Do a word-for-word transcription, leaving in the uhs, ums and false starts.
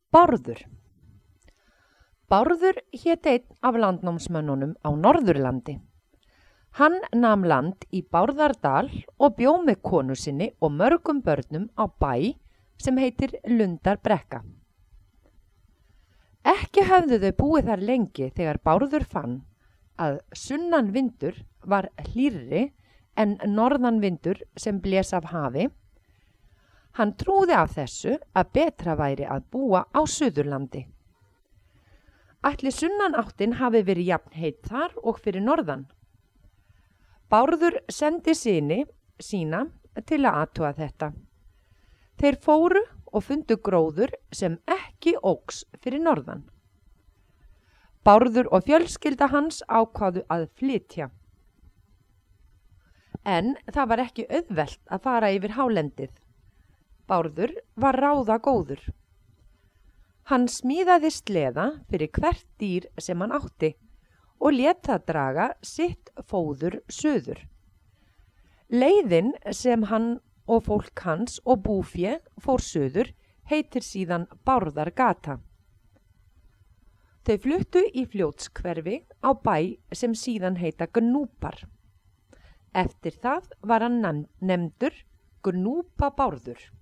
Bárður. Bárður hét einn af landnámsmönnunum á Norðurlandi. Hann nam land í Bárðardal og bjó með konu sinni og mörgum börnum á bæ sem heitir Lundarbrekka. Ekki höfðu þau búið þar lengi þegar Bárður fann að sunnan vindur var hlýrri en norðan vindur sem blés af hafi. Hann trúði af þessu að betra væri að búa á Suðurlandi. Ætli sunnanáttin hafi verið jafn heitt þar og fyrir norðan. Bárður sendi syni sína til að athuga þetta. Þeir fóru og fundu gróður sem ekki óx fyrir norðan. Bárður og fjölskylda hans ákváðu að flytja. En það var ekki auðvelt að fara yfir hálendið. Bárður var ráða góður. Hann smíðaði sleða fyrir hvert dýr sem hann átti og lét það draga sitt fóður suður. Leiðin sem hann og fólk hans og búfé fór suður heitir síðan Bárðargata. Þau fluttu í Fljótshverfi á bæ sem síðan heita Gnúpar. Eftir það var hann nefndur Gnúpa-Bárður.